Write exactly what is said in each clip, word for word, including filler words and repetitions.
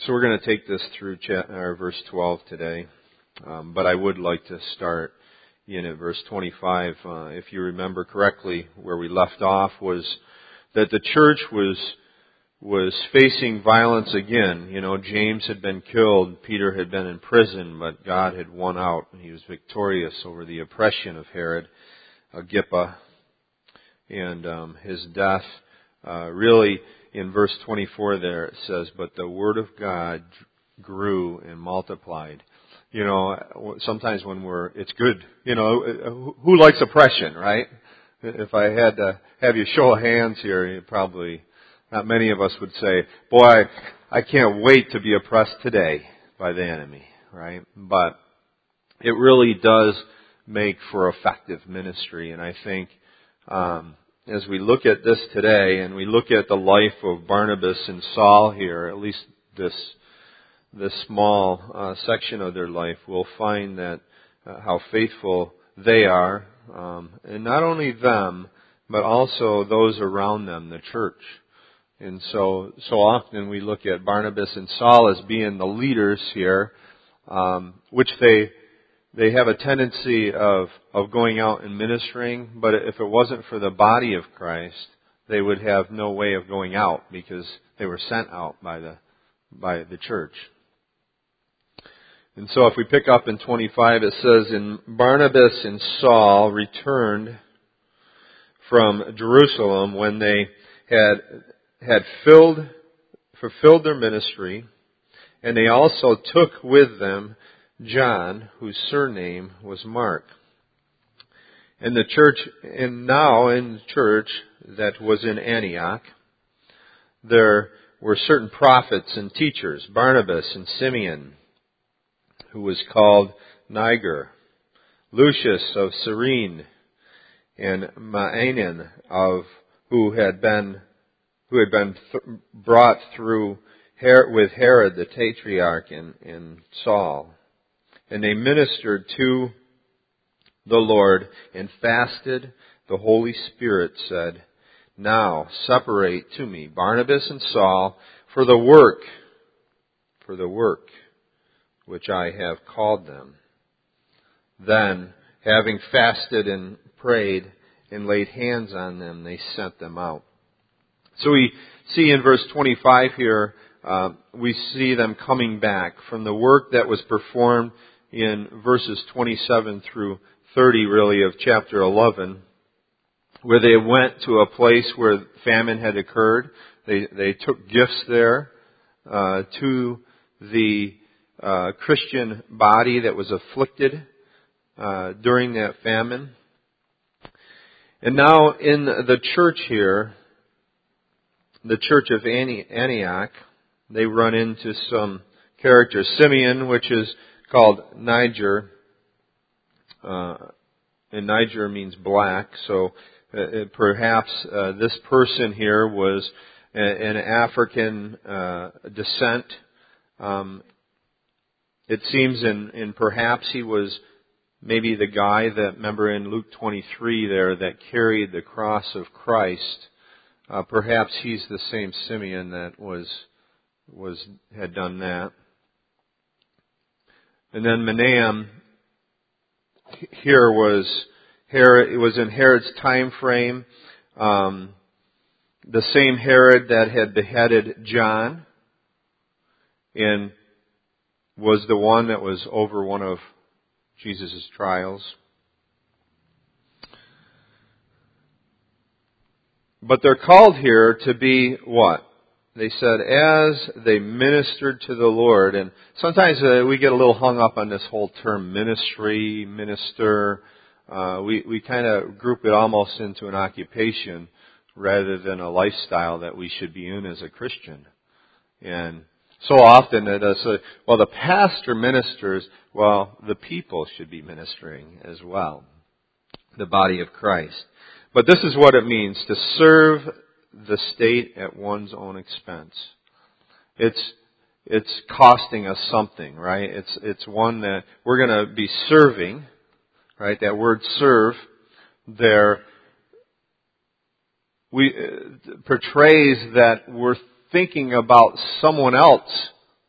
So we're going to take this through cha- or verse twelve today, um, but I would like to start in at verse twenty-five. Uh, if you remember correctly, where we left off was that the church was was facing violence again. You know, James had been killed, Peter had been in prison, but God had won out. He was victorious over the oppression of Herod Agrippa and um, his death. Uh, really, in verse twenty-four there it says, "But the word of God grew and multiplied." You know, sometimes when we're, it's good. You know, who likes oppression, right? If I had to have you show of hands here, you probably, not many of us would say, boy, I can't wait to be oppressed today by the enemy, right? But it really does make for effective ministry. And I think um, as we look at this today and we look at the life of Barnabas and Saul here, at least this this small uh, section of their life, we'll find that uh, how faithful they are, um, and not only them, but also those around them, the church. And so, so often we look at Barnabas and Saul as being the leaders here, um, which they they have a tendency of of going out and ministering. But if it wasn't for the body of Christ, they would have no way of going out because they were sent out by the by the church. And so if we pick up in twenty-five, it says, "And Barnabas and Saul returned from Jerusalem when they had had filled, fulfilled their ministry, and they also took with them John, whose surname was Mark. And the church, and now in the church that was in Antioch, there were certain prophets and teachers, Barnabas and Simeon, who was called Niger, Lucius of Cyrene, and Manaen of who had been who had been th- brought through Her- with Herod the Tetrarch and, and Saul. And they ministered to the Lord and fasted. The Holy Spirit said, 'Now separate to me Barnabas and Saul for the work, for the work which I have called them.' Then, having fasted and prayed and laid hands on them, they sent them out." So we see in verse twenty-five here, uh, we see them coming back from the work that was performed in verses twenty-seven through thirty, really, of chapter eleven, where they went to a place where famine had occurred. They they took gifts there uh, to the uh, Christian body that was afflicted uh, during that famine. And now in the church here, the church of Antioch, they run into some characters. Simeon, which is called Niger, uh, and Niger means black, so uh, perhaps uh, this person here was a, an African uh, descent. Um, it seems, in, in perhaps he was maybe the guy that, remember in Luke twenty-three there, that carried the cross of Christ. Uh, perhaps he's the same Simeon that was was had done that. And then Manaen here was Herod. It was in Herod's time frame. Um, the same Herod that had beheaded John, and was the one that was over one of Jesus' trials. But they're called here to be what? They said, as they ministered to the Lord. And sometimes uh, we get a little hung up on this whole term ministry, minister. Uh, we we kind of group it almost into an occupation rather than a lifestyle that we should be in as a Christian. And so often it is, uh, well, the pastor ministers, well, the people should be ministering as well. The body of Christ. But this is what it means to serve the state at one's own expense. It's it's costing us something, right? It's it's one that we're going to be serving, right? That word serve there we uh, portrays that we're thinking about someone else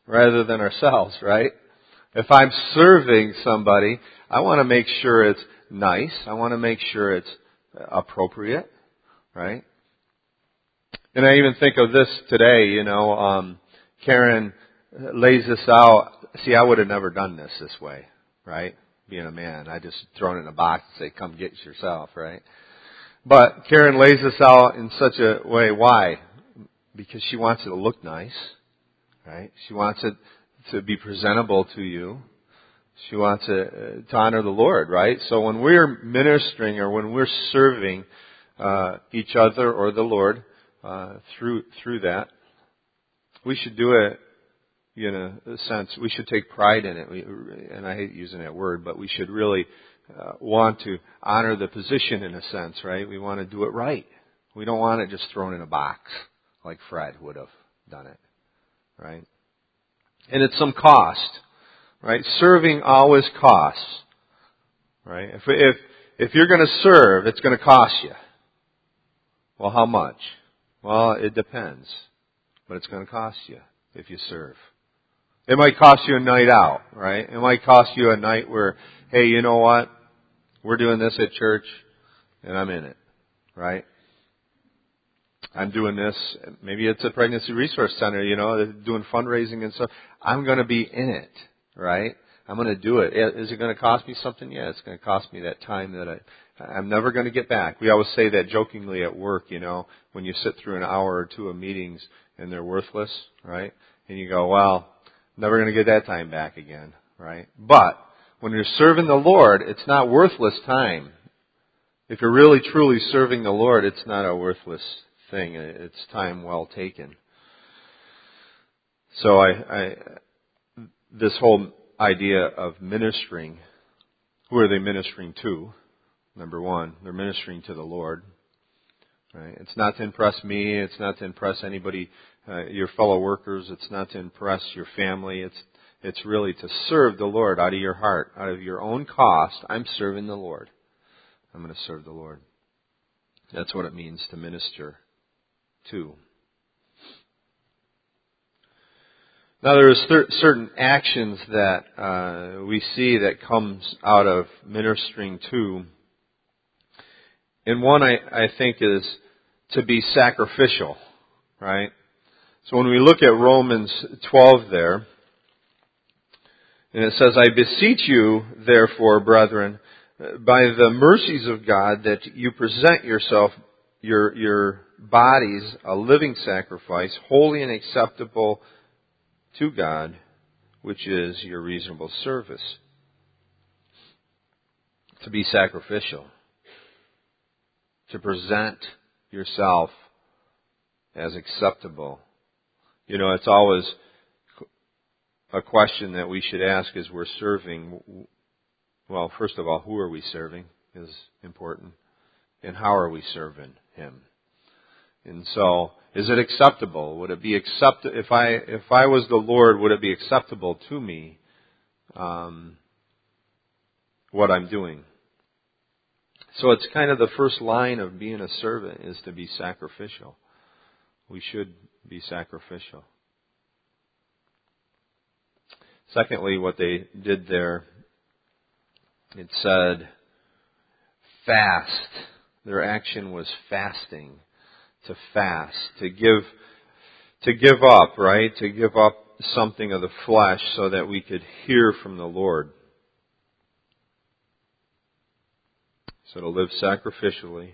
rather than ourselves, right? If I'm serving somebody, I want to make sure it's nice. I want to make sure it's appropriate, right? And I even think of this today, you know, um, Karen lays this out. See, I would have never done this this way, right? Being a man, I just thrown it in a box and say, come get it yourself, right? But Karen lays this out in such a way. Why? Because she wants it to look nice, right? She wants it to be presentable to you. She wants to, to honor the Lord, right? So when we're ministering or when we're serving uh, each other or the Lord uh, through through that, we should do it in a sense. We should take pride in it. We, and I hate using that word, but we should really uh, want to honor the position in a sense, right? We want to do it right. We don't want it just thrown in a box like Fred would have done it, right? And it's some cost, right? Serving always costs, right? If if if you're going to serve, it's going to cost you. Well, how much? Well, it depends, but it's going to cost you if you serve. It might cost you a night out, right? It might cost you a night where, hey, you know what? We're doing this at church, and I'm in it, right? I'm doing this. Maybe it's a pregnancy resource center, you know, they're doing fundraising and stuff. I'm going to be in it, right? I'm going to do it. Is it going to cost me something? Yeah, it's going to cost me that time that I, I'm never going to get back. We always say that jokingly at work, you know, when you sit through an hour or two of meetings and they're worthless, right? And you go, well, never going to get that time back again, right? But when you're serving the Lord, it's not worthless time. If you're really truly serving the Lord, it's not a worthless thing. It's time well taken. So I, I this whole idea of ministering, who are they ministering to? Number one, they're ministering to the Lord. Right? It's not to impress me. It's not to impress anybody, uh, your fellow workers. It's not to impress your family. It's it's really to serve the Lord out of your heart, out of your own cost. I'm serving the Lord. I'm going to serve the Lord. That's what it means to minister to. Now there's cer- certain actions that uh, we see that comes out of ministering to. And one I, I think is to be sacrificial, right? So when we look at Romans twelve there, and it says, I beseech you, therefore, brethren, by the mercies of God, that you present yourself, your, your bodies, a living sacrifice, holy and acceptable to God, which is your reasonable service. To be sacrificial. To present yourself as acceptable. You know, it's always a question that we should ask as we're serving. Well, first of all, who are we serving is important. And how are we serving Him? And so, is it acceptable? Would it be accept if I if I was the Lord, would it be acceptable to me um, what I'm doing? So it's kind of the first line of being a servant is to be sacrificial. We should be sacrificial. Secondly, what they did there, it said fast. Their action was fasting. To fast, to give, to give up, right? To give up something of the flesh so that we could hear from the Lord. So to live sacrificially.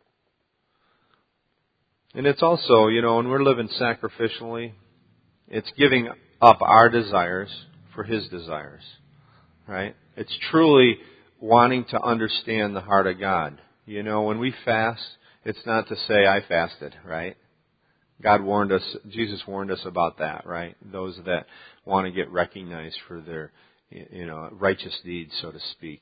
And it's also, you know, when we're living sacrificially, it's giving up our desires for His desires, right? It's truly wanting to understand the heart of God. You know, when we fast, it's not to say I fasted, right? God warned us, Jesus warned us about that, right? Those that want to get recognized for their, you know, righteous deeds, so to speak.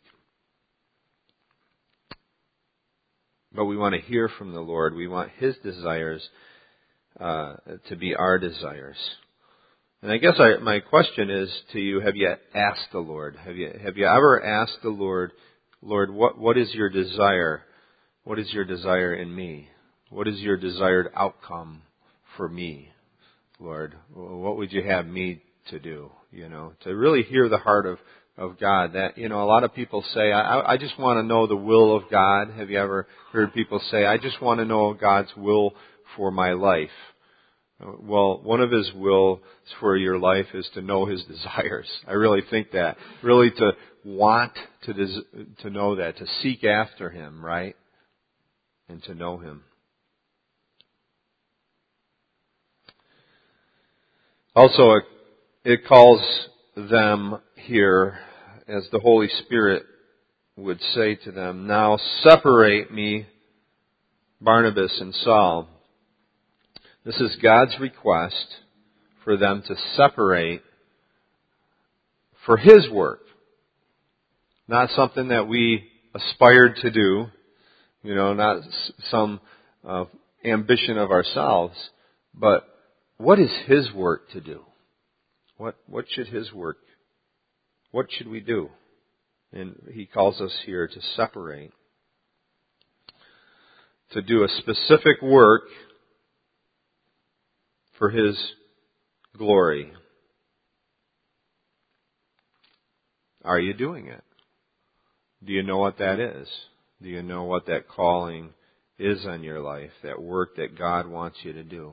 But we want to hear from the Lord. We want His desires uh, to be our desires. And I guess I, my question is to you: have you asked the Lord? Have you have you ever asked the Lord, Lord, what what is your desire? What is your desire in me? What is your desired outcome for me, Lord? What would you have me to do, you know, to really hear the heart of, of God. That, you know, a lot of people say, I, I just want to know the will of God. Have you ever heard people say, I just want to know God's will for my life? Well, one of His wills for your life is to know His desires. I really think that. Really to want to, des- to know that, to seek after Him, right? And to know Him. Also, it, it calls them here, as the Holy Spirit would say to them, now separate me, Barnabas and Saul. This is God's request for them to separate for His work. Not something that we aspired to do, you know, not some uh, ambition of ourselves, but what is His work to do? What what should His work, what should we do? And He calls us here to separate. To do a specific work for His glory. Are you doing it? Do you know what that is? Do you know what that calling is on your life? That work that God wants you to do?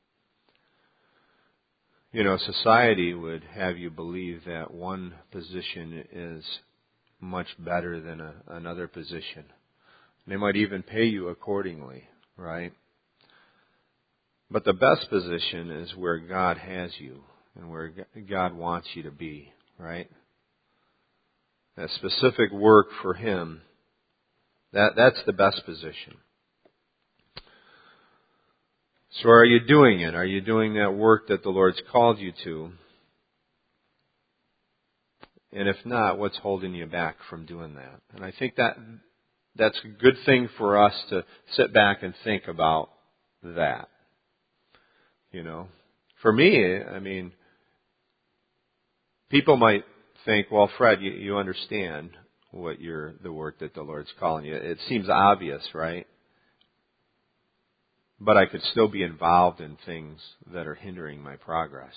You know, society would have you believe that one position is much better than a, another position. They might even pay you accordingly, right? But the best position is where God has you and where God wants you to be, right? That specific work for Him, that, that's the best position. So are you doing it? Are you doing that work that the Lord's called you to? And if not, what's holding you back from doing that? And I think that that's a good thing for us to sit back and think about that. You know, for me, I mean, people might think, well, Fred, you, you understand what you're, the work that the Lord's calling you. It seems obvious, right? But I could still be involved in things that are hindering my progress.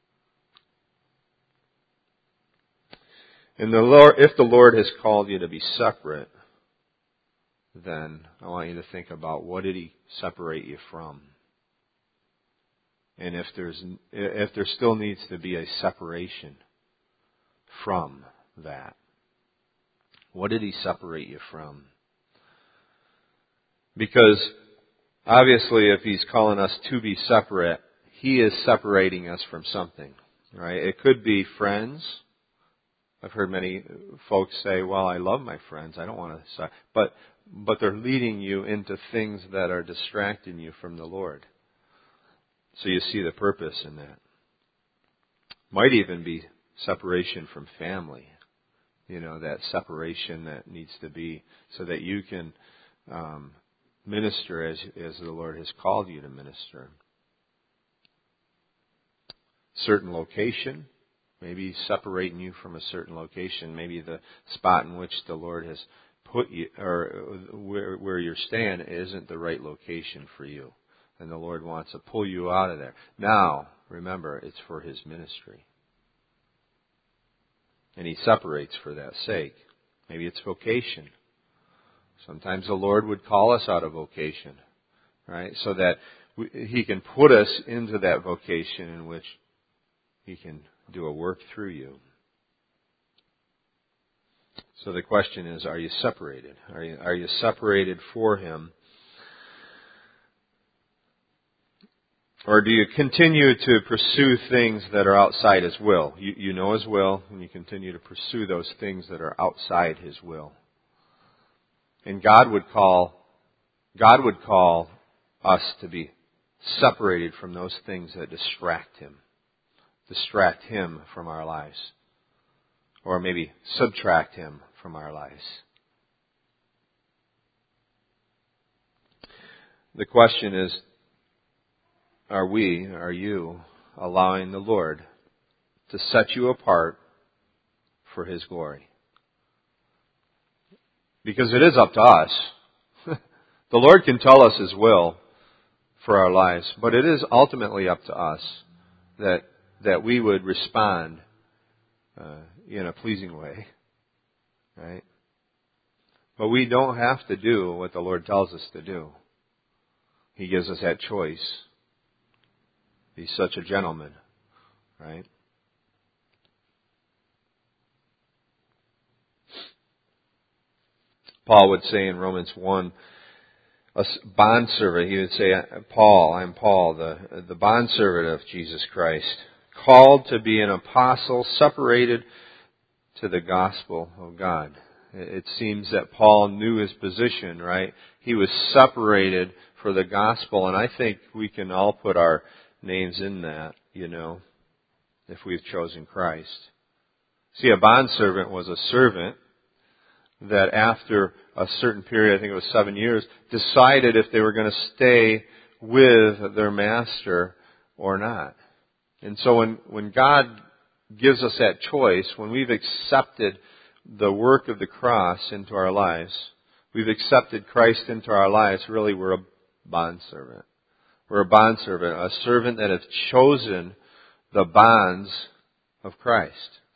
And the Lord, if the Lord has called you to be separate, then I want you to think about, what did He separate you from? And if there's if there still needs to be a separation from that, what did He separate you from? Because obviously, if He's calling us to be separate, He is separating us from something, right? It could be friends. I've heard many folks say, well, I love my friends. I don't want to, but but they're leading you into things that are distracting you from the Lord. So you see the purpose in that. Might even be separation from family. You know, that separation that needs to be so that you can um, minister as as the Lord has called you to minister. Certain location. Maybe separating you from a certain location. Maybe the spot in which the Lord has put you, or where, where you're staying, isn't the right location for you. And the Lord wants to pull you out of there. Now, remember, it's for His ministry. And He separates for that sake. Maybe it's vocation. Sometimes the Lord would call us out of vocation, right? So that we, He can put us into that vocation in which He can do a work through you. So the question is, are you separated? Are you, are you separated for Him? Or do you continue to pursue things that are outside His will? You, you know His will, and you continue to pursue those things that are outside His will. And God would call, God would call us to be separated from those things that distract Him. Distract Him from our lives. Or maybe subtract Him from our lives. The question is, are we, are you, allowing the Lord to set you apart for His glory? Because it is up to us. The Lord can tell us His will for our lives, but it is ultimately up to us that that we would respond uh, in a pleasing way, right? But we don't have to do what the Lord tells us to do. He gives us that choice. He's such a gentleman, right? Paul would say in Romans one, a bondservant, he would say, Paul, I'm Paul, the, the bondservant of Jesus Christ, called to be an apostle, separated to the gospel of God. It seems that Paul knew his position, right? He was separated for the gospel, and I think we can all put our names in that, you know, if we've chosen Christ. See, a bondservant was a servant that after a certain period, I think it was seven years, decided if they were going to stay with their master or not. And so when, when God gives us that choice, when we've accepted the work of the cross into our lives, we've accepted Christ into our lives, really we're a bondservant. We're a bondservant, a servant that has chosen the bonds of Christ.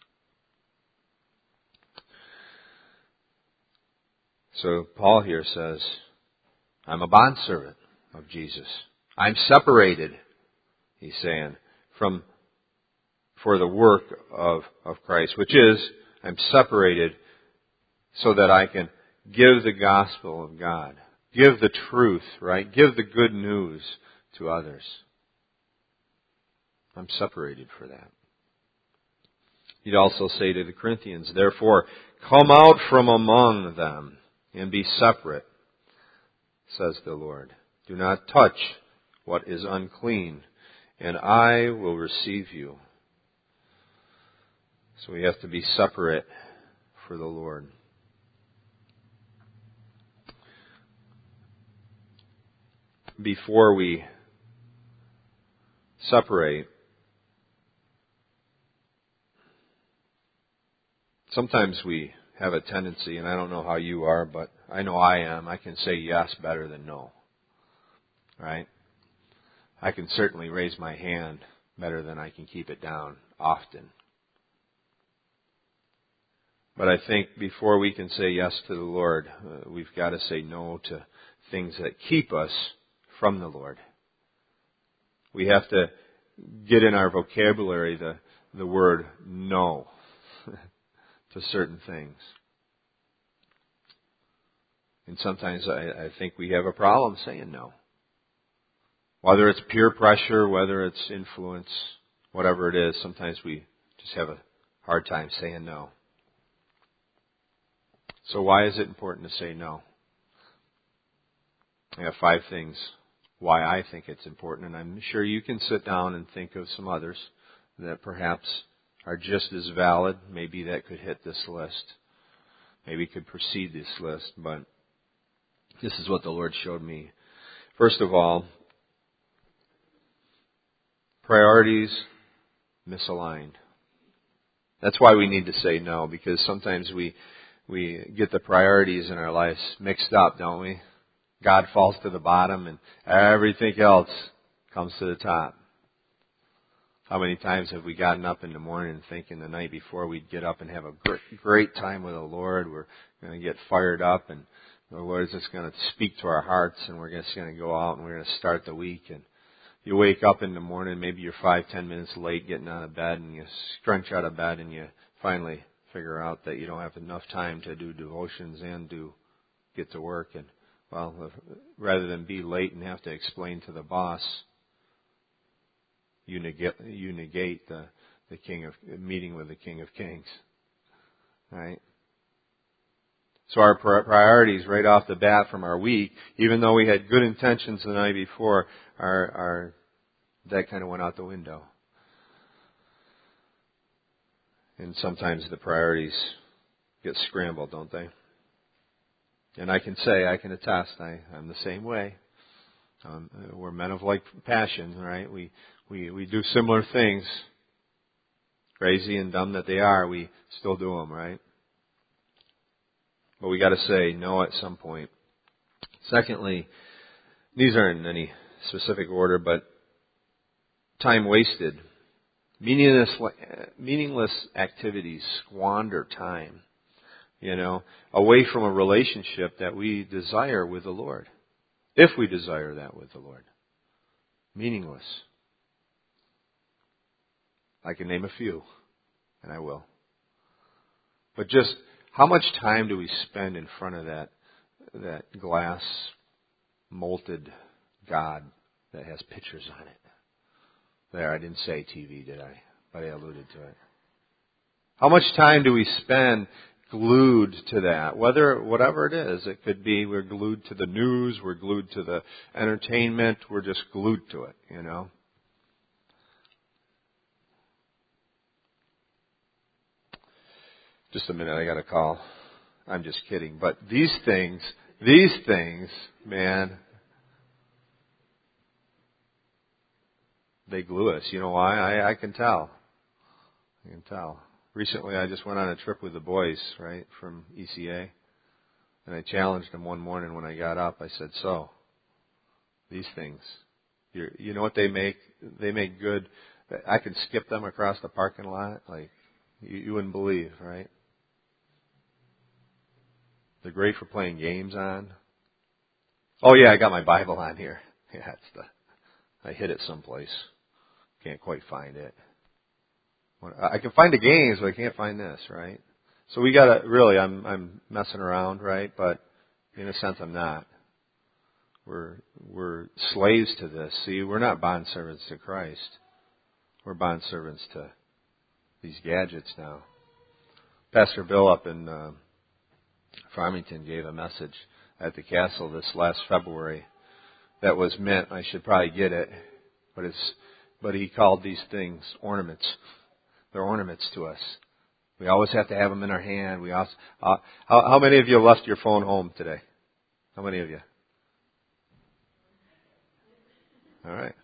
So Paul here says, I'm a bondservant of Jesus. I'm separated, he's saying, from for the work of, of Christ, which is, I'm separated so that I can give the gospel of God. Give the truth, right? Give the good news to others. I'm separated for that. He'd also say to the Corinthians, therefore, come out from among them and be separate, says the Lord. Do not touch what is unclean, and I will receive you. So we have to be separate for the Lord. Before we separate, sometimes we have a tendency, and I don't know how you are, but I know I am, I can say yes better than no. Right? I can certainly raise my hand better than I can keep it down often. But I think before we can say yes to the Lord, uh, we've got to say no to things that keep us from the Lord. We have to get in our vocabulary the, the word no to certain things. And sometimes I, I think we have a problem saying no. Whether it's peer pressure, whether it's influence, whatever it is, sometimes we just have a hard time saying no. So why is it important to say no? I have five things why I think it's important, and I'm sure you can sit down and think of some others that perhaps are just as valid. Maybe that could hit this list. Maybe could precede this list, but this is what the Lord showed me. First of all, priorities misaligned. That's why we need to say no, because sometimes we we get the priorities in our lives mixed up, don't we? God falls to the bottom and everything else comes to the top. How many times have we gotten up in the morning thinking the night before we'd get up and have a great time with the Lord? We're going to get fired up and the Lord's just going to speak to our hearts and we're just going to go out and we're going to start the week. And you wake up in the morning, maybe you're five, ten minutes late getting out of bed and you scrunch out of bed and you finally figure out that you don't have enough time to do devotions and do get to work. And well, rather than be late and have to explain to the boss, you negate, you negate the, the King of meeting with the King of Kings, right? So our priorities right off the bat from our week, even though we had good intentions the night before, are, are that kind of went out the window. And sometimes the priorities get scrambled, don't they? And I can say, I can attest, I, I'm the same way. Um, we're men of like passion, right? We, we, we do similar things. Crazy and dumb that they are, we still do them, right? But we got to say no at some point. Secondly, these aren't in any specific order, but time wasted Meaningless, meaningless activities squander time, you know, away from a relationship that we desire with the Lord. If we desire that with the Lord. Meaningless. I can name a few, and I will. But just how much time do we spend in front of that that glass molded God that has pictures on it? There, I didn't say T V, did I? But I alluded to it. How much time do we spend glued to that? Whether, whatever it is, it could be we're glued to the news, we're glued to the entertainment, we're just glued to it, you know? Just a minute, I got a call. I'm just kidding. But these things, these things, man, they glue us. You know why? I, I can tell. I can tell. Recently, I just went on a trip with the boys, right, from E C A. And I challenged them one morning when I got up. I said, so, these things, you're, you know what they make? They make good. I could skip them across the parking lot. Like, you, you wouldn't believe, right? They're great for playing games on. Oh yeah, I got my Bible on here. Yeah, it's the, I hid it someplace. Can't quite find it. I can find the games, but I can't find this, right? So we gotta, really, I'm, I'm messing around, right? But in a sense, I'm not. We're, we're slaves to this. See, we're not bondservants to Christ. We're bondservants to these gadgets now. Pastor Bill up in, uh, Farmington gave a message at the castle this last February that was meant, I should probably get it, but it's, but he called these things ornaments. They're ornaments to us. We always have to have them in our hand. We also, uh, how, how many of you left your phone home today? How many of you? All right.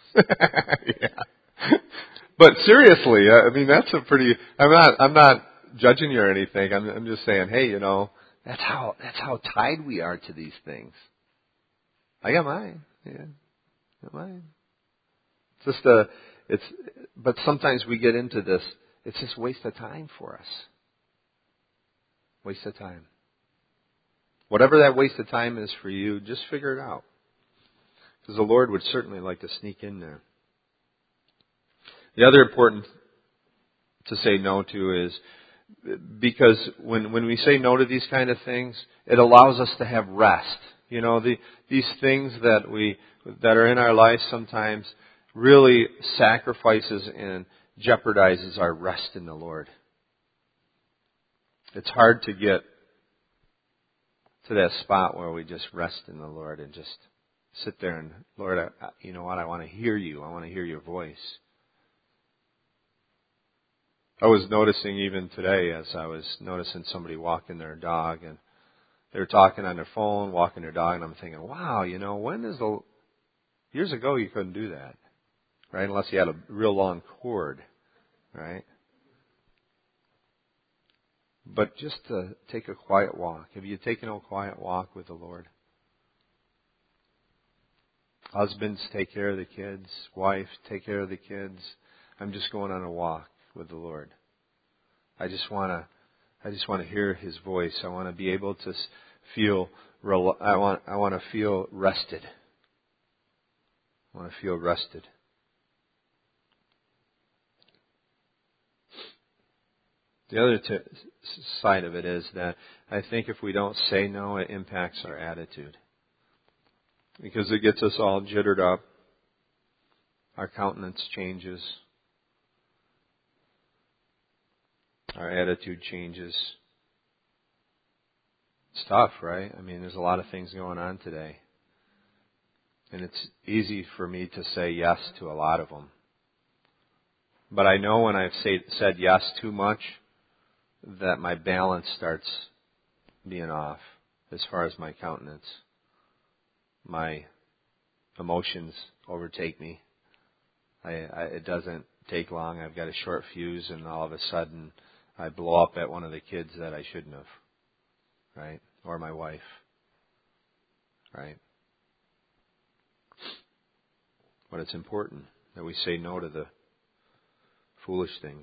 Yeah. But seriously, I mean, that's a pretty, I'm not, I'm not judging you or anything. I'm, I'm just saying, hey, you know, that's how, that's how tied we are to these things. I got mine. Yeah. Got mine. It's just a, it's, but sometimes we get into this, it's just waste of time for us. Waste of time. Whatever that waste of time is for you, just figure it out. Because the Lord would certainly like to sneak in there. The other important to say no to is because when when we say no to these kind of things, it allows us to have rest. You know, the these things that we that are in our life sometimes really sacrifices and jeopardizes our rest in the Lord. It's hard to get to that spot where we just rest in the Lord and just sit there and, Lord, I, you know what, I want to hear you. I want to hear your voice. I was noticing even today as I was noticing somebody walking their dog and they were talking on their phone, walking their dog, and I'm thinking, wow, you know, when is the, years ago you couldn't do that, right? Unless you had a real long cord, right? But just to take a quiet walk. Have you taken a quiet walk with the Lord? Husbands, take care of the kids. Wife, take care of the kids. I'm just going on a walk with the Lord. I just want to, I just want to hear His voice. I want to be able to feel, I want, I want to feel rested. I want to feel rested. The other t- side of it is that I think if we don't say no, it impacts our attitude. Because it gets us all jittered up. Our countenance changes. Our attitude changes. It's tough, right? I mean, there's a lot of things going on today. And it's easy for me to say yes to a lot of them. But I know when I've say, said yes too much, that my balance starts being off as far as my countenance. My emotions overtake me. I, I, it doesn't take long. I've got a short fuse, and all of a sudden, I blow up at one of the kids that I shouldn't have, right? Or my wife, right? But it's important that we say no to the foolish things.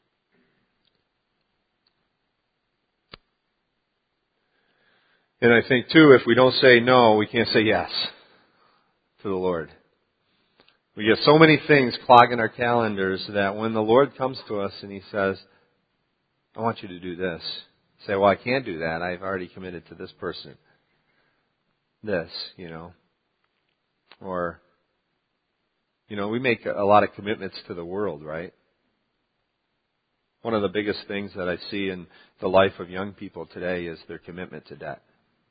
And I think, too, if we don't say no, we can't say yes to the Lord. We get so many things clogging our calendars that when the Lord comes to us and He says, I want you to do this, say, well, I can't do that. I've already committed to this person. This, you know. Or, you know, we make a lot of commitments to the world, right? One of the biggest things that I see in the life of young people today is their commitment to debt.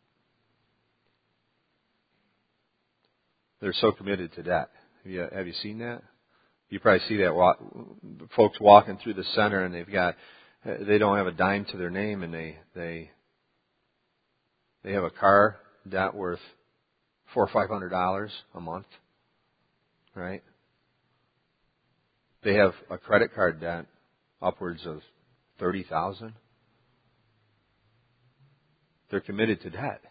They're so committed to debt. Have you, have you seen that? You probably see that walk, folks walking through the center and they've got, they don't have a dime to their name and they, they, they have a car debt worth four or five hundred dollars a month, right? They have a credit card debt upwards of thirty thousand. They're committed to debt.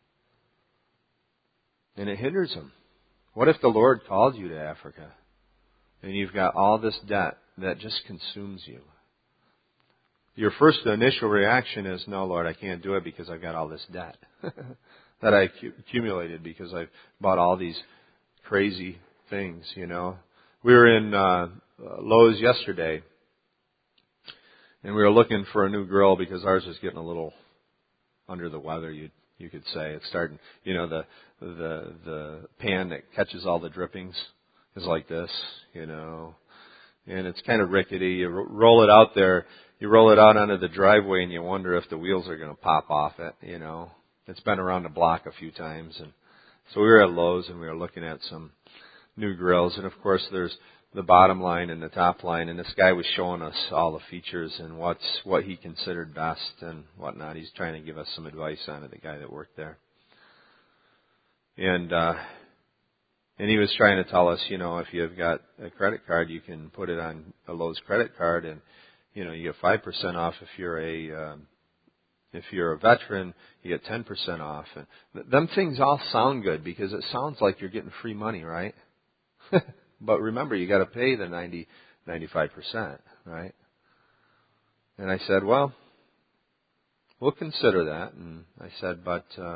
And it hinders them. What if the Lord called you to Africa and you've got all this debt that just consumes you? Your first initial reaction is, no, Lord, I can't do it because I've got all this debt that I accumulated because I've bought all these crazy things, you know. We were in uh, Lowe's yesterday and we were looking for a new grill because ours was getting a little under the weather, you you could say. It's starting, you know, the the the pan that catches all the drippings is like this, you know, and it's kind of rickety. You roll it out there, you roll it out onto the driveway, and you wonder if the wheels are going to pop off it, you know. It's been around the block a few times, and so we were at Lowe's and we were looking at some new grills, and of course there's the bottom line and the top line, and this guy was showing us all the features and what's what he considered best and whatnot. He's trying to give us some advice on it, the guy that worked there. And uh and he was trying to tell us, you know, if you've got a credit card, you can put it on a Lowe's credit card, and you know, you get five percent off if you're a um, if you're a veteran, you get ten percent off. And th- them things all sound good because it sounds like you're getting free money, right? But remember, you got to pay the ninety, ninety-five percent, right? And I said, well, we'll consider that. And I said, but uh,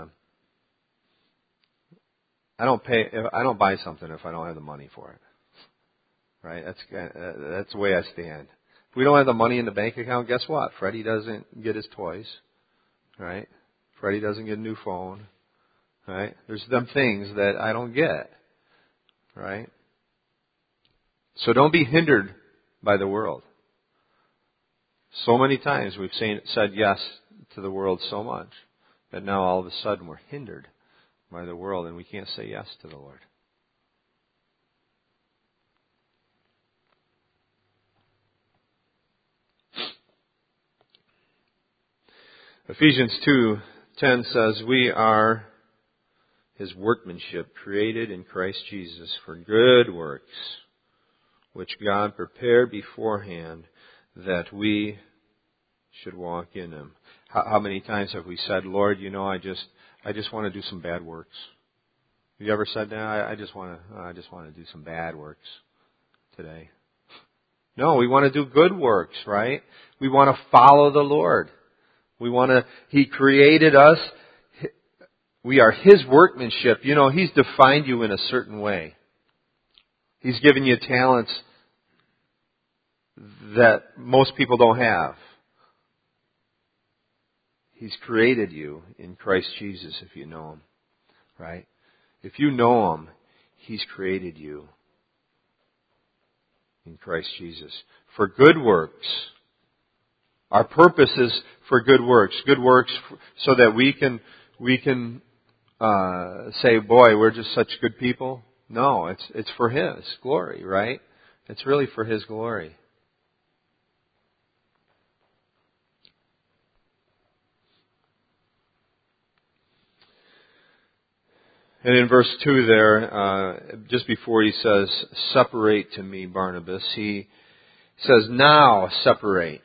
I don't pay. I don't buy something if I don't have the money for it, right? That's that's the way I stand. If we don't have the money in the bank account, guess what? Freddie doesn't get his toys, right? Freddie doesn't get a new phone, right? There's them things that I don't get, right? So don't be hindered by the world. So many times we've seen, said yes to the world so much that now all of a sudden we're hindered by the world and we can't say yes to the Lord. Ephesians two ten says, we are His workmanship, created in Christ Jesus for good works, which God prepared beforehand that we should walk in them. How, how many times have we said, Lord, you know, I just, I just want to do some bad works. Have you ever said that? I, I just want to, I just want to do some bad works today. No, we want to do good works, right? We want to follow the Lord. We want to, He created us. We are His workmanship. You know, He's defined you in a certain way. He's given you talents that most people don't have. He's created you in Christ Jesus if you know Him, right? If you know Him, He's created you in Christ Jesus for good works. Our purpose is for good works. Good works so that we can we can uh, say, boy, we're just such good people. No, it's it's for His glory, right? It's really for His glory. And in verse two there, uh, just before he says, separate to me, Barnabas, he says, now separate.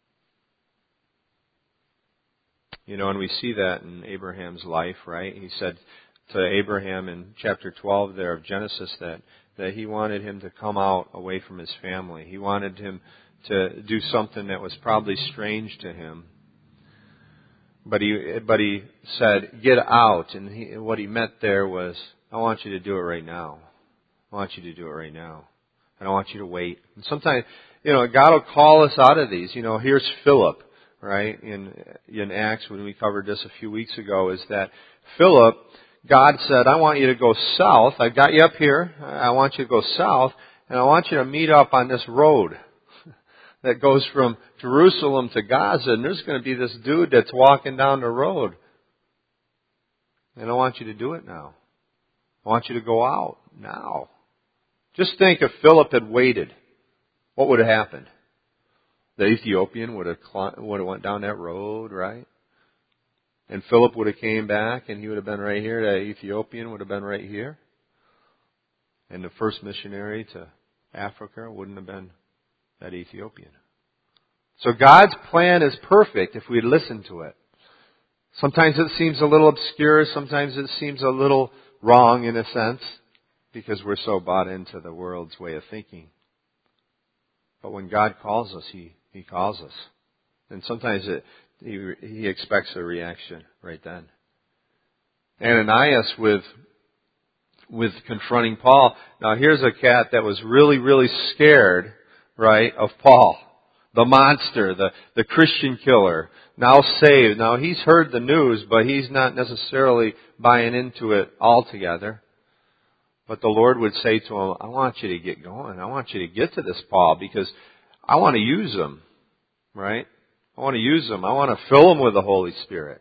You know, and we see that in Abraham's life, right? He said, to Abraham in chapter twelve there of Genesis that, that he wanted him to come out away from his family. He wanted him to do something that was probably strange to him. But he, but he said, get out. And he, what he meant there was, I want you to do it right now. I want you to do it right now. I don't want you to wait. And sometimes, you know, God will call us out of these. You know, here's Philip, right? In, in Acts, when we covered this a few weeks ago, is that Philip, God said, I want you to go south. I've got you up here. I want you to go south. And I want you to meet up on this road that goes from Jerusalem to Gaza, and there's going to be this dude that's walking down the road. And I want you to do it now. I want you to go out now. Just think if Philip had waited, what would have happened? The Ethiopian would have would have went down that road, right? And Philip would have came back, and he would have been right here. That Ethiopian would have been right here. And the first missionary to Africa wouldn't have been that Ethiopian. So God's plan is perfect if we listen to it. Sometimes it seems a little obscure. Sometimes it seems a little wrong in a sense because we're so bought into the world's way of thinking. But when God calls us, He, he calls us. And sometimes it, he, he expects a reaction right then. Ananias with with confronting Paul. Now here's a cat that was really, really scared, right, of Paul. The monster, the, the Christian killer, now saved. Now he's heard the news, but he's not necessarily buying into it altogether. But the Lord would say to him, I want you to get going. I want you to get to this Paul because I want to use him, right? I want to use him. I want to fill him with the Holy Spirit.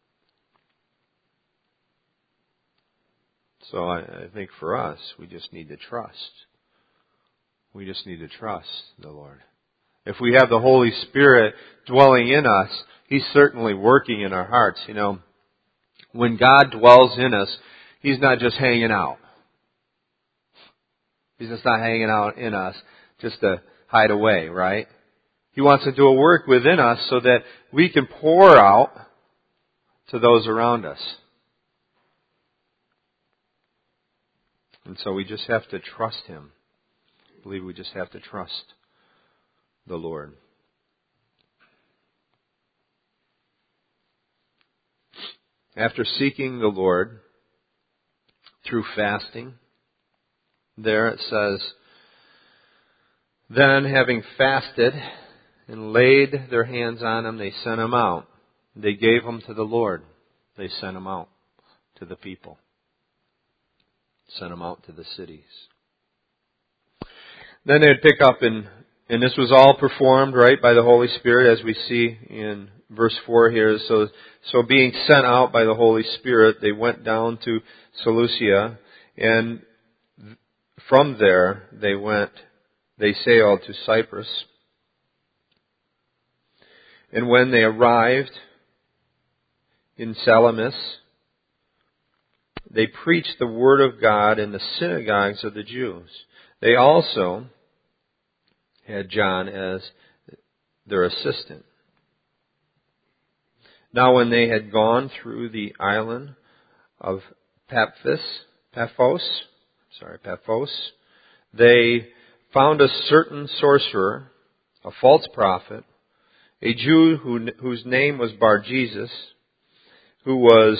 So I, I think for us, we just need to trust. We just need to trust the Lord. If we have the Holy Spirit dwelling in us, He's certainly working in our hearts. You know, when God dwells in us, He's not just hanging out. He's just not hanging out in us just to hide away, right? He wants to do a work within us so that we can pour out to those around us. And so we just have to trust Him. I believe we just have to trust the Lord. After seeking the Lord through fasting, there it says, then having fasted and laid their hands on him, they sent him out. They gave him to the Lord. They sent him out to the people. Sent him out to the cities. Then they'd pick up in And this was all performed, right, by the Holy Spirit, as we see in verse four here. So, so being sent out by the Holy Spirit, they went down to Seleucia, and from there they went, they sailed to Cyprus. And when they arrived in Salamis, they preached the word of God in the synagogues of the Jews. They also had John as their assistant. Now when they had gone through the island of Paphos, Paphos, sorry, Paphos, they found a certain sorcerer, a false prophet, a Jew who, whose name was Bar-Jesus, who was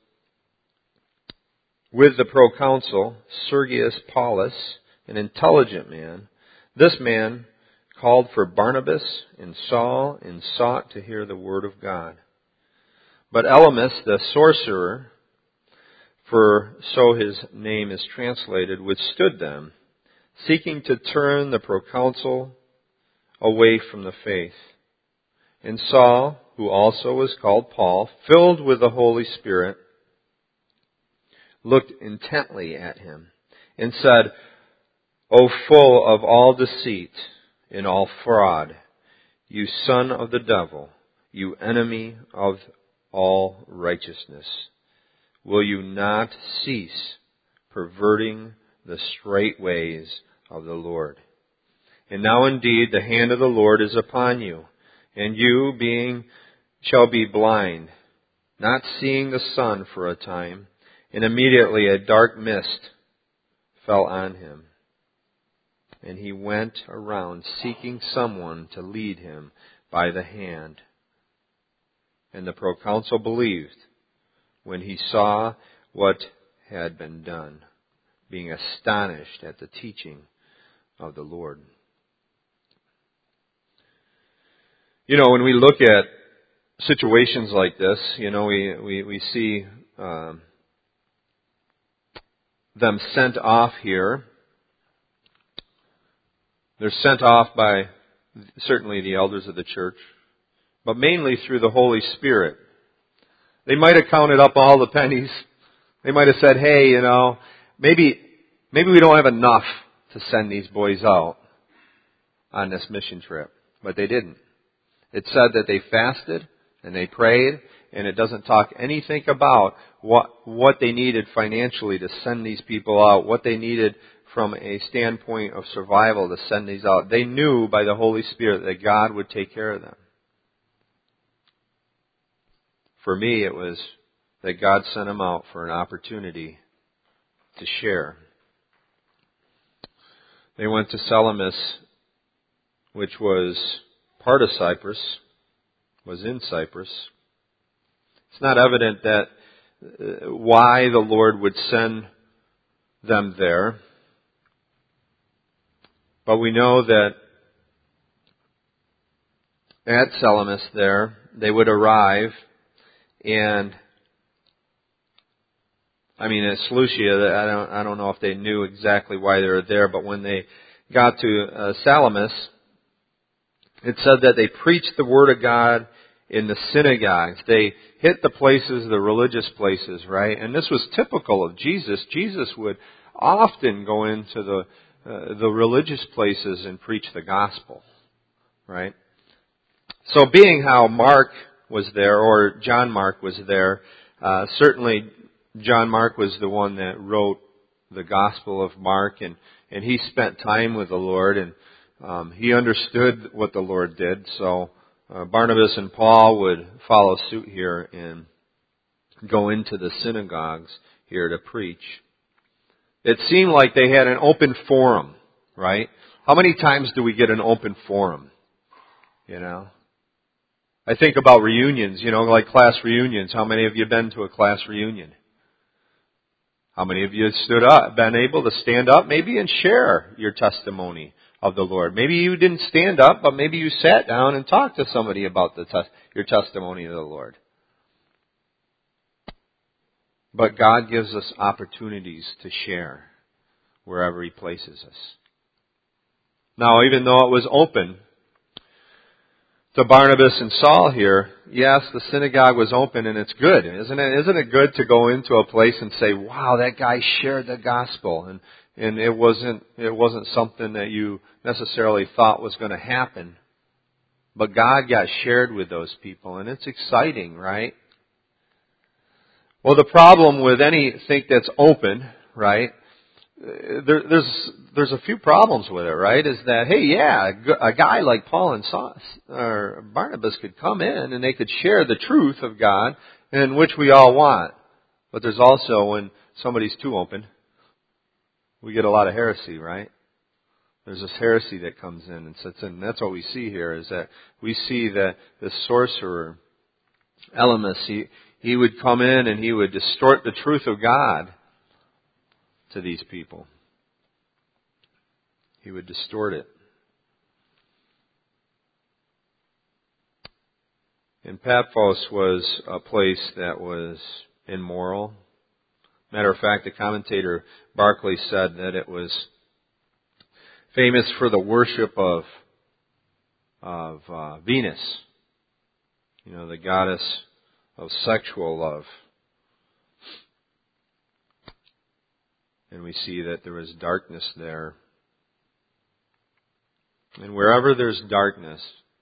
with the proconsul Sergius Paulus, an intelligent man. This man called for Barnabas and Saul and sought to hear the word of God. But Elymas, the sorcerer, for so his name is translated, withstood them, seeking to turn the proconsul away from the faith. And Saul, who also was called Paul, filled with the Holy Spirit, looked intently at him and said, O full of all deceit and all fraud, you son of the devil, you enemy of all righteousness, will you not cease perverting the straight ways of the Lord? And now indeed the hand of the Lord is upon you, and you being shall be blind, not seeing the sun for a time. And immediately a dark mist fell on him, and he went around seeking someone to lead him by the hand. And the proconsul believed when he saw what had been done, being astonished at the teaching of the Lord. You know, when we look at situations like this, you know, we, we, we see um, them sent off here. They're sent off by certainly the elders of the church, but mainly through the Holy Spirit. They might have counted up all the pennies. They might have said, hey, you know, maybe maybe we don't have enough to send these boys out on this mission trip. But they didn't. It said that they fasted and they prayed, and it doesn't talk anything about what what they needed financially to send these people out, what they needed from a standpoint of survival to send these out. They knew by the Holy Spirit that God would take care of them. For me, it was that God sent them out for an opportunity to share. They went to Salamis, which was part of Cyprus, was in Cyprus. It's not evident that uh, why the Lord would send them there. But we know that at Salamis there, they would arrive, and I mean at Seleucia, I don't I don't know if they knew exactly why they were there, but when they got to uh, Salamis, it said that they preached the Word of God in the synagogues. They hit the places, the religious places, right? And this was typical of Jesus. Jesus would often go into the uh, the religious places and preach the gospel, right? So being how Mark was there, or John Mark was there, uh, certainly John Mark was the one that wrote the Gospel of Mark, and, and he spent time with the Lord, and um, he understood what the Lord did. So uh, Barnabas and Paul would follow suit here and go into the synagogues here to preach. It seemed like they had an open forum, right? How many times do we get an open forum? You know? I think about reunions, you know, like class reunions. How many of you have been to a class reunion? How many of you have stood up, been able to stand up maybe and share your testimony of the Lord? Maybe you didn't stand up, but maybe you sat down and talked to somebody about the tes- your testimony of the Lord. But God gives us opportunities to share wherever He places us. Now, even though it was open to Barnabas and Saul here, yes, the synagogue was open, and it's good, isn't it? Isn't it good to go into a place and say, "Wow, that guy shared the gospel," and and it wasn't it wasn't something that you necessarily thought was going to happen, but God got shared with those people, and it's exciting, right? Well, the problem with anything that's open, right? There, there's there's a few problems with it, right? Is that, hey, yeah, a guy like Paul and Saul, or Barnabas could come in and they could share the truth of God, in which we all want. But there's also, when somebody's too open, we get a lot of heresy, right? There's this heresy that comes in and sits in. And that's what we see here, is that we see that the sorcerer, Elymas, he, he would come in and he would distort the truth of God to these people. He would distort it. And Paphos was a place that was immoral. Matter of fact, the commentator Barclay said that it was famous for the worship of of uh, Venus, you know, the goddess of sexual love. And we see that there was darkness there. And wherever there's darkness,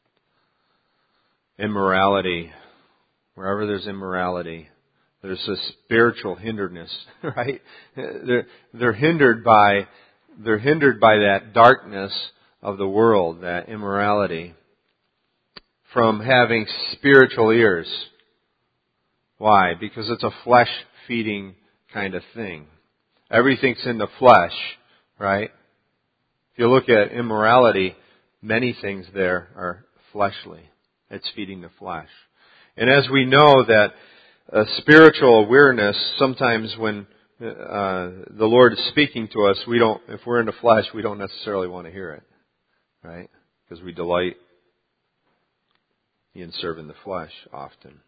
immorality, wherever there's immorality, there's a spiritual hinderness, right? They're, they're hindered by, they're hindered by that darkness of the world, that immorality, from having spiritual ears. Why? Because it's a flesh-feeding kind of thing. Everything's in the flesh, right? If you look at immorality, many things there are fleshly. It's feeding the flesh. And as we know that uh, spiritual awareness, sometimes when uh, the Lord is speaking to us, we don't, if we're in the flesh, we don't necessarily want to hear it, right? Because we delight in serving the flesh often.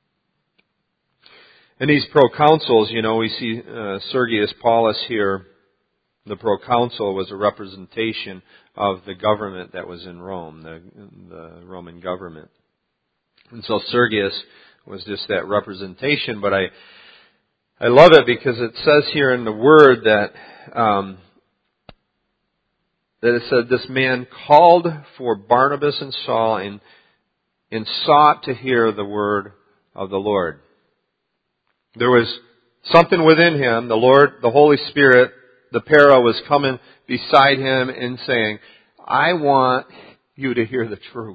In these proconsuls, you know, we see uh, Sergius Paulus here. The proconsul was a representation of the government that was in Rome, the, the Roman government. And so Sergius was just that representation, but I I love it because it says here in the Word that um, that it said this man called for Barnabas and Saul and and sought to hear the word of the Lord. There was something within him, the Lord, the Holy Spirit, the para was coming beside him and saying, I want you to hear the truth.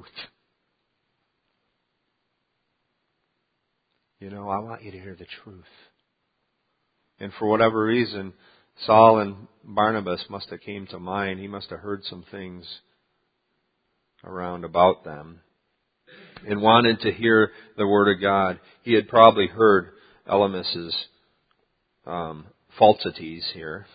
You know, I want you to hear the truth. And for whatever reason, Saul and Barnabas must have came to mind. He must have heard some things around about them and wanted to hear the Word of God. He had probably heard Elymas's um, falsities here.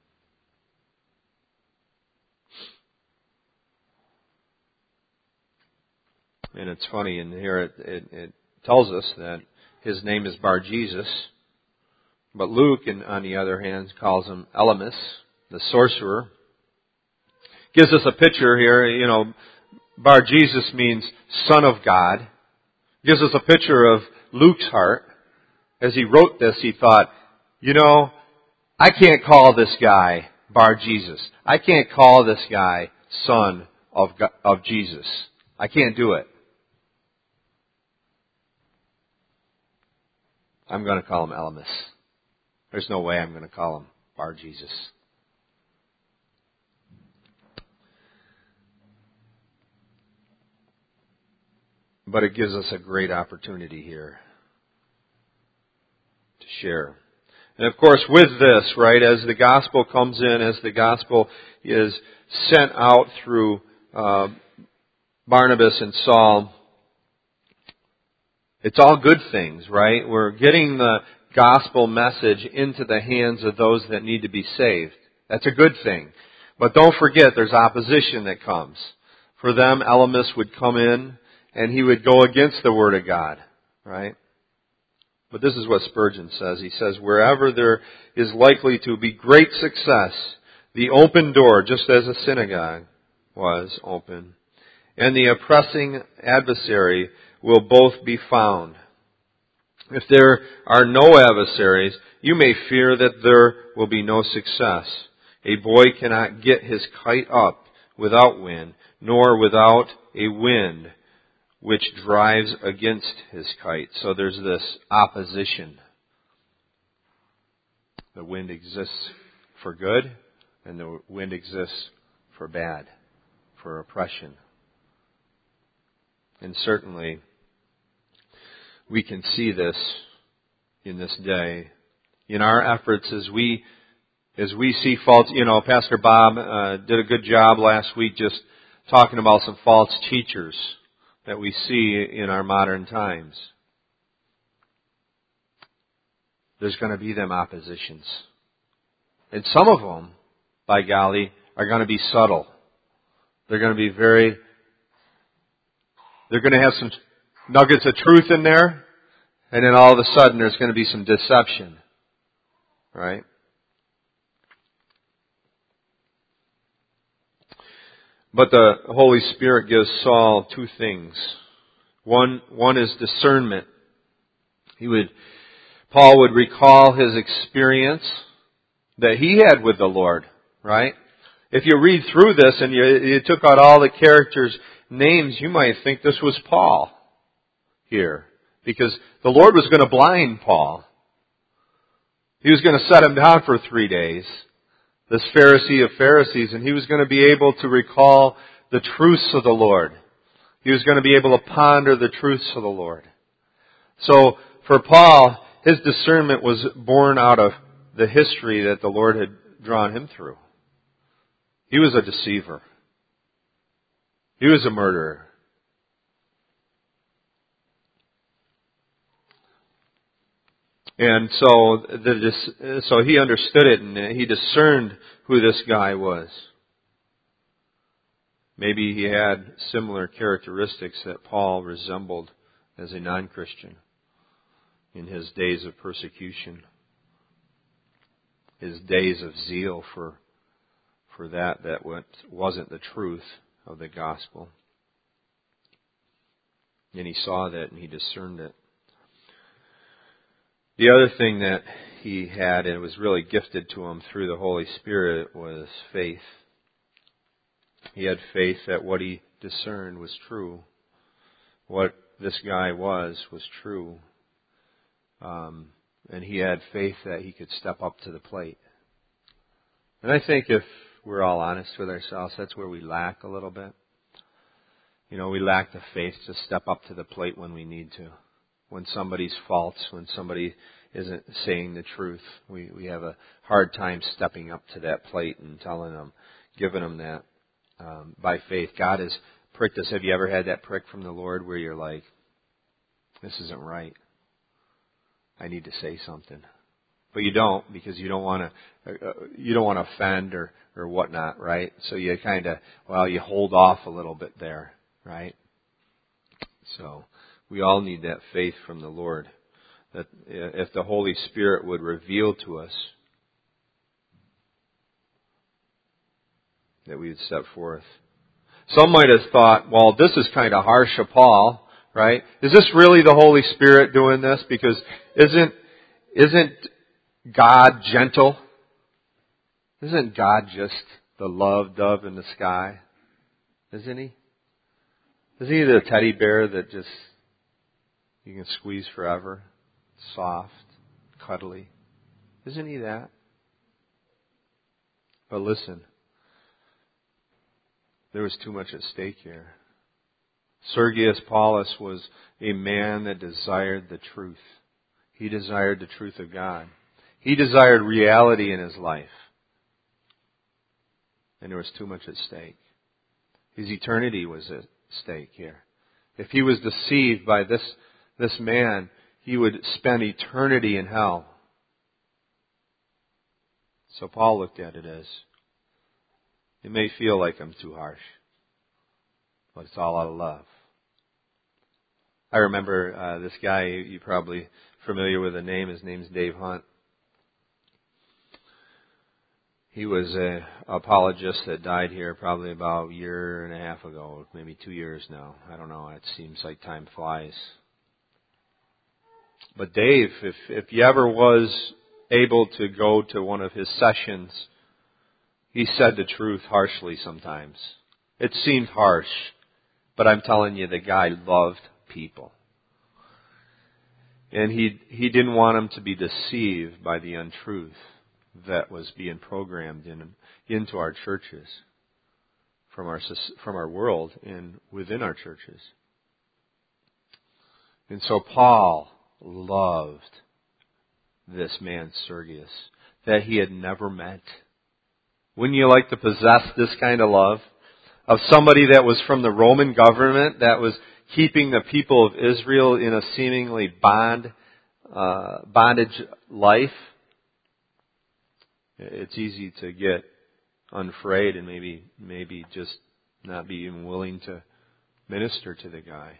And it's funny, and here it, it, it tells us that his name is Bar-Jesus. But Luke, on the other hand, calls him Elymas, the sorcerer. Gives us a picture here, you know, Bar-Jesus means son of God. Gives us a picture of Luke's heart. As he wrote this, he thought, you know, I can't call this guy Bar-Jesus. I can't call this guy son of God, of Jesus. I can't do it. I'm going to call him Elymas. There's no way I'm going to call him Bar-Jesus. But it gives us a great opportunity here to share. And of course, with this, right, as the gospel comes in, as the gospel is sent out through uh, Barnabas and Saul, it's all good things, right? We're getting the gospel message into the hands of those that need to be saved. That's a good thing. But don't forget, there's opposition that comes. For them, Elymas would come in and he would go against the Word of God, right? But this is what Spurgeon says. He says, wherever there is likely to be great success, the open door, just as a synagogue was open, and the oppressing adversary will both be found. If there are no adversaries, you may fear that there will be no success. A boy cannot get his kite up without wind, nor without a wind which drives against his kite. So there's this opposition. The wind exists for good, and the wind exists for bad, for oppression. And certainly, we can see this in this day. In our efforts as we as we see false, you know, Pastor Bob uh, did a good job last week just talking about some false teachers that we see in our modern times. There's going to be them oppositions. And some of them, by golly, are going to be subtle. They're going to be very, they're going to have some nuggets of truth in there, and then all of a sudden there's going to be some deception. Right? But the Holy Spirit gives Saul two things. One, one is discernment. He would, Paul would recall his experience that he had with the Lord, right? If you read through this and you, you took out all the characters' names, you might think this was Paul here. Because the Lord was going to blind Paul. He was going to set him down for three days. This Pharisee of Pharisees, and he was going to be able to recall the truths of the Lord. He was going to be able to ponder the truths of the Lord. So, for Paul, his discernment was born out of the history that the Lord had drawn him through. He was a deceiver. He was a murderer. And so, the, so he understood it, and he discerned who this guy was. Maybe he had similar characteristics that Paul resembled as a non-Christian in his days of persecution, his days of zeal for for that that wasn't the truth of the gospel. And he saw that and he discerned it. The other thing that he had, and it was really gifted to him through the Holy Spirit, was faith. He had faith that what he discerned was true. What this guy was, was true. Um, and he had faith that he could step up to the plate. And I think if we're all honest with ourselves, that's where we lack a little bit. You know, we lack the faith to step up to the plate when we need to. When somebody's false, when somebody isn't saying the truth, we, we have a hard time stepping up to that plate and telling them, giving them that um, by faith. God has pricked us. Have you ever had that prick from the Lord where you're like, this isn't right? I need to say something. But you don't, because you don't want to, uh, you don't want to offend or, or whatnot, right? So you kind of, well, you hold off a little bit there, right? So we all need that faith from the Lord, that if the Holy Spirit would reveal to us, that we would step forth. Some might have thought, well, this is kind of harsh of Paul, right? Is this really the Holy Spirit doing this? Because isn't, isn't God gentle? Isn't God just the love dove in the sky? Isn't He? Isn't He the teddy bear that just you can squeeze forever? Soft, cuddly. Isn't He that? But listen, there was too much at stake here. Sergius Paulus was a man that desired the truth. He desired the truth of God. He desired reality in his life. And there was too much at stake. His eternity was at stake here. If he was deceived by this, this man, he would spend eternity in hell. So Paul looked at it as, it may feel like I'm too harsh, but it's all out of love. I remember uh, this guy, you're probably familiar with the name. His name's Dave Hunt. He was an apologist that died here probably about a year and a half ago, maybe two years now. I don't know. It seems like time flies. But Dave, if if he ever was able to go to one of his sessions, he said the truth harshly sometimes. It seemed harsh, but I'm telling you, the guy loved people. And he he didn't want them to be deceived by the untruth that was being programmed in, into our churches, from our from our world and within our churches. And so Paul loved this man Sergius that he had never met. Wouldn't you like to possess this kind of love? Of somebody that was from the Roman government, that was keeping the people of Israel in a seemingly bond, uh, bondage life. It's easy to get unafraid and maybe, maybe just not be even willing to minister to the guy.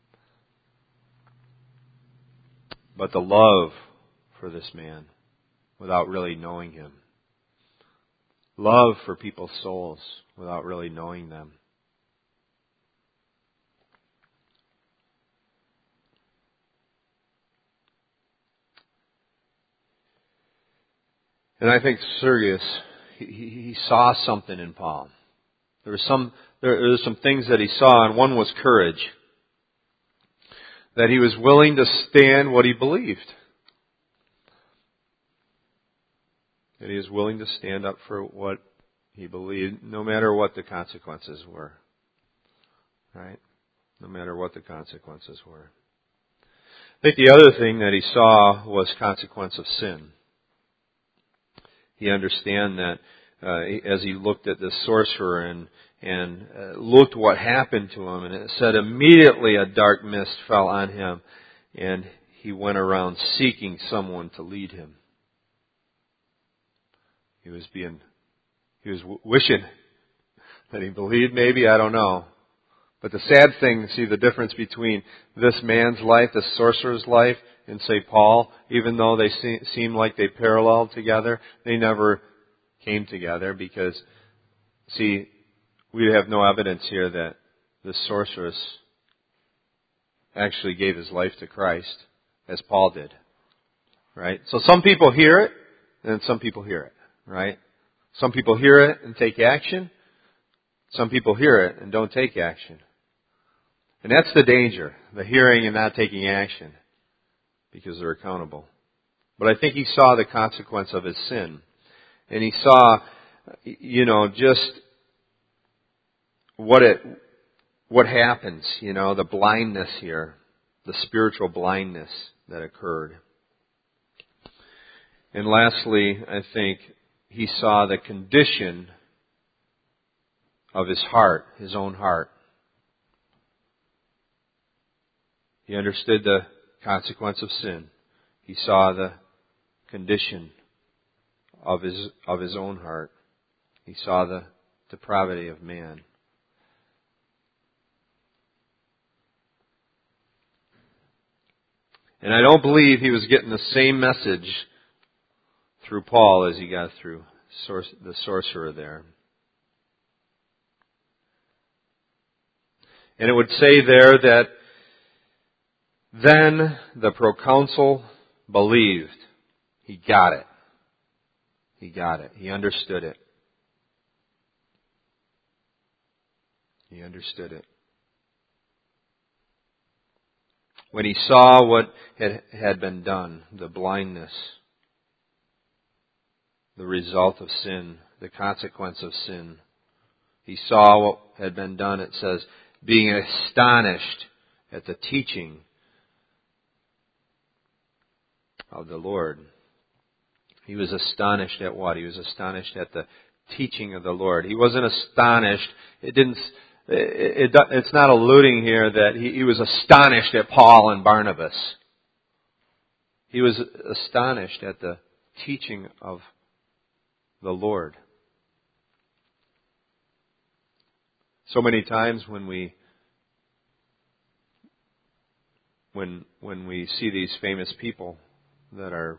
But the love for this man, without really knowing him. Love for people's souls without really knowing them. And I think Sergius, he, he saw something in Paul. There was some there, there was some things that he saw, and one was courage. That he was willing to stand what he believed. That he was willing to stand up for what he believed, no matter what the consequences were. Right? No matter what the consequences were. I think the other thing that he saw was consequence of sin. he understand that uh, as he looked at the sorcerer and and uh, looked what happened to him, and it said immediately a dark mist fell on him, and he went around seeking someone to lead him. He was being, he was w- wishing that he believed, maybe, I don't know. But the sad thing, see the difference between this man's life, the sorcerer's life, and say Paul, even though they se- seem like they paralleled together, they never came together because, see, we have no evidence here that the sorceress actually gave his life to Christ, as Paul did. Right? So some people hear it, and some people hear it. Right? Some people hear it and take action. Some people hear it and don't take action. And that's the danger, the hearing and not taking action, because they're accountable. But I think he saw the consequence of his sin. And he saw, you know, just what it, what happens, you know, the blindness here, the spiritual blindness that occurred. And lastly, I think he saw the condition of his heart, his own heart. He understood the consequence of sin. He saw the condition of his of his own heart. He saw the depravity of man. And I don't believe he was getting the same message through Paul as he got through the sorcerer there. And it would say there that then the proconsul believed. He got it. He got it. He understood it. He understood it. When he saw what had, had been done, the blindness, the result of sin, the consequence of sin, he saw what had been done, it says, being astonished at the teaching of the Lord. He was astonished at what? He was astonished at the teaching of the Lord. He wasn't astonished. It didn't. It, it, it's not alluding here that he, he was astonished at Paul and Barnabas. He was astonished at the teaching of the Lord. So many times when we when when we see these famous people that are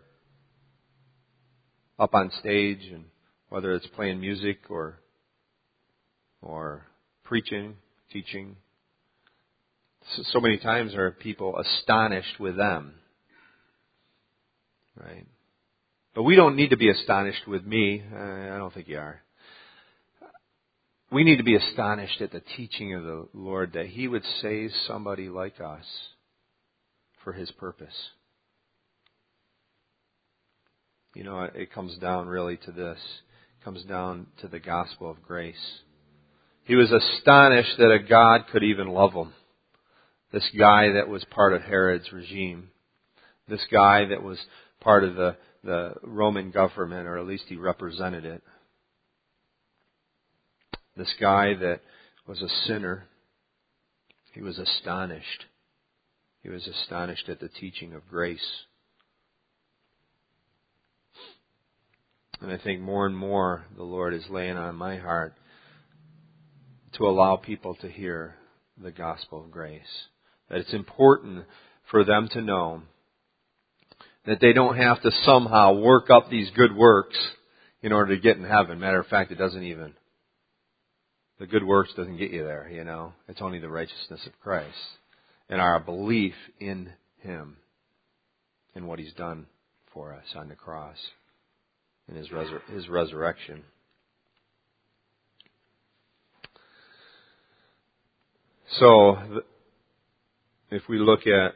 up on stage, and whether it's playing music or or preaching, teaching, so, so many times there are people astonished with them. Right? But we don't need to be astonished with me. I don't think you are. We need to be astonished at the teaching of the Lord, that He would save somebody like us for His purpose. You know, it comes down really to this. It comes down to the gospel of grace. He was astonished that a God could even love him. This guy that was part of Herod's regime. This guy that was part of the, the Roman government, or at least he represented it. This guy that was a sinner. He was astonished. He was astonished at the teaching of grace. And I think more and more the Lord is laying on my heart to allow people to hear the gospel of grace. That it's important for them to know that they don't have to somehow work up these good works in order to get in heaven. Matter of fact, it doesn't even. The good works doesn't get you there, you know. It's only the righteousness of Christ and our belief in Him and what He's done for us on the cross and His, resur- His resurrection. So, if we look at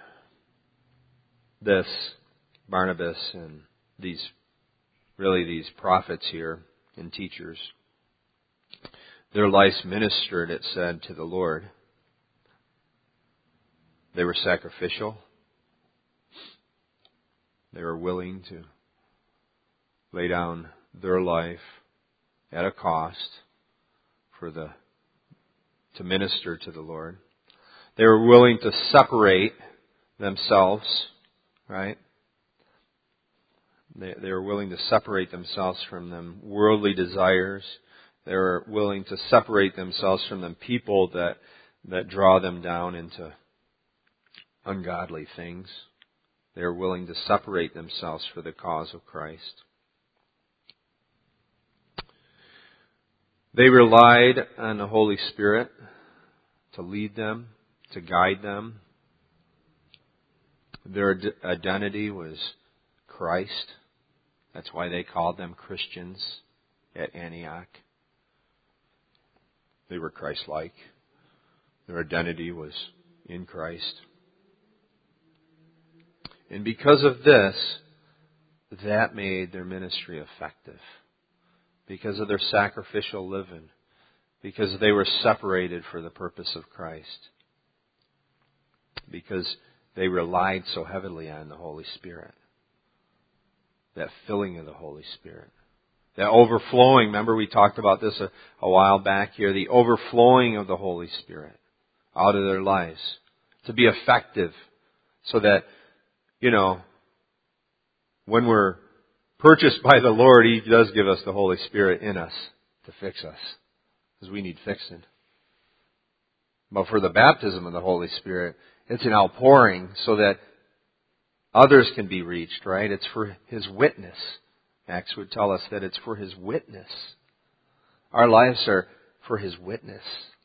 this, Barnabas and these, really these prophets here and teachers, their lives ministered, it said, to the Lord. They were sacrificial. They were willing to lay down their life at a cost for the to minister to the Lord. They were willing to separate themselves, right? They, they were willing to separate themselves from them worldly desires. They were willing to separate themselves from them people that that draw them down into ungodly things. They are willing to separate themselves for the cause of Christ. They relied on the Holy Spirit to lead them, to guide them. Their identity was Christ. That's why they called them Christians at Antioch. They were Christ-like. Their identity was in Christ. And because of this, that made their ministry effective. Because of their sacrificial living. Because they were separated for the purpose of Christ. Because they relied so heavily on the Holy Spirit. That filling of the Holy Spirit. That overflowing, remember we talked about this a, a while back here, the overflowing of the Holy Spirit out of their lives. To be effective. So that, you know, when we're purchased by the Lord, He does give us the Holy Spirit in us to fix us. Because we need fixing. But for the baptism of the Holy Spirit, it's an outpouring so that others can be reached, right? It's for His witness. Acts would tell us that it's for His witness. Our lives are for His witness.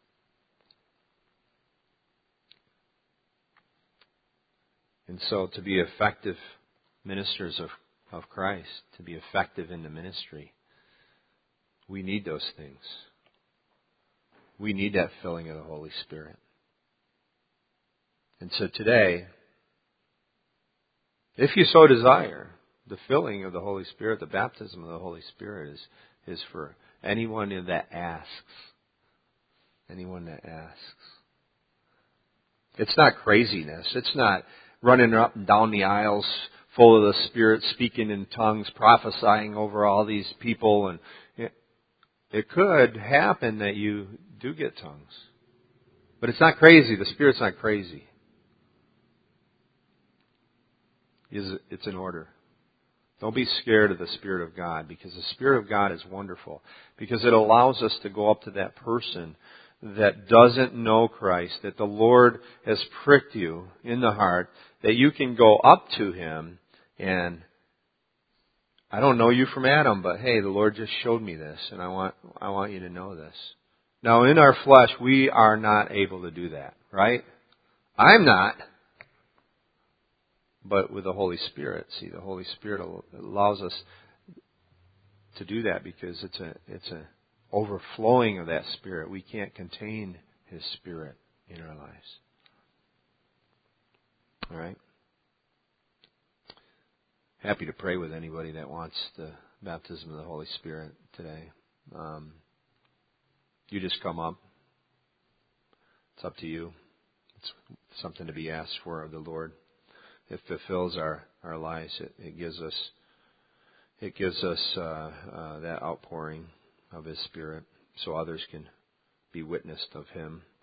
And so to be effective ministers of, of Christ, to be effective in the ministry, we need those things. We need that filling of the Holy Spirit. And so today, if you so desire, the filling of the Holy Spirit, the baptism of the Holy Spirit is, is for anyone that asks. Anyone that asks. It's not craziness. It's not running up and down the aisles full of the Spirit, speaking in tongues, prophesying over all these people. And it, it could happen that you do get tongues. But it's not crazy. The Spirit's not crazy. It's in order. Don't be scared of the Spirit of God, because the Spirit of God is wonderful. Because it allows us to go up to that person that doesn't know Christ, that the Lord has pricked you in the heart, that you can go up to him and, I don't know you from Adam, but hey, the Lord just showed me this, and I want I want you to know this. Now, in our flesh, we are not able to do that, right? I'm not. But with the Holy Spirit, see, the Holy Spirit allows us to do that because it's a it's a overflowing of that Spirit. We can't contain His Spirit in our lives. All right? Happy to pray with anybody that wants the baptism of the Holy Spirit today. Um, you just come up. It's up to you. It's something to be asked for of the Lord. It fulfills our, our lives. It, it gives us it gives us uh, uh, that outpouring of His Spirit, so others can be witnessed of Him.